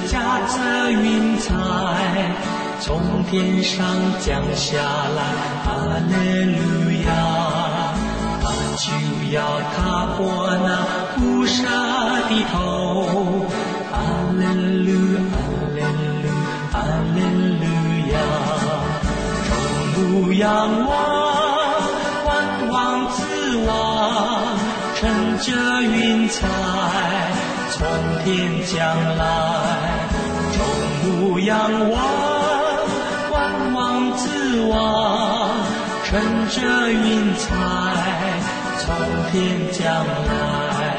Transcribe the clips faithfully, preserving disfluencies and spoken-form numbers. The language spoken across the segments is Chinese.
驾着云彩，从天上降下来，哈利路亚！他就要踏过那不舍的头，哈利路，哈利路，哈利路亚！众目仰望，万王之王，乘着云彩从天降来，众目仰望，万王之王，乘着云彩从天降来。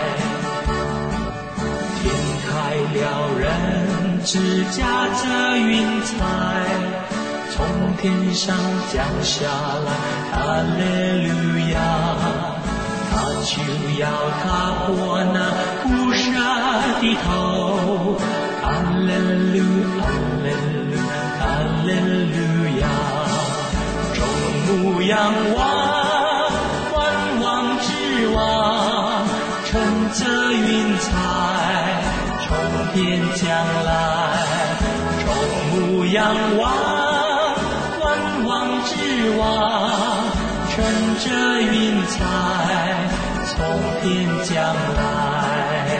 天开了，人只驾着云彩从天上降下来，哈利路亚！他就要踏过那不舍的头，哈利路，哈利路，哈利路亚！众目仰望，万王之王，乘着云彩从天降来，众目仰望，万王之王，乘着云彩从天降来。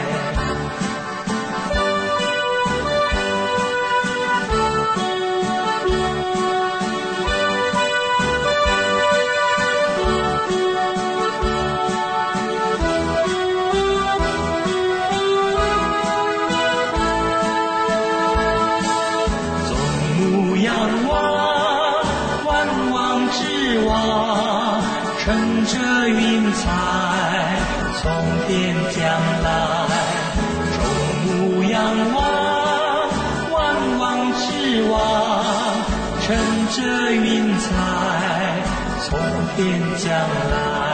众目仰望，万王之王，乘着云彩从天降来，众目仰望，万王之王，乘着云彩从天降来。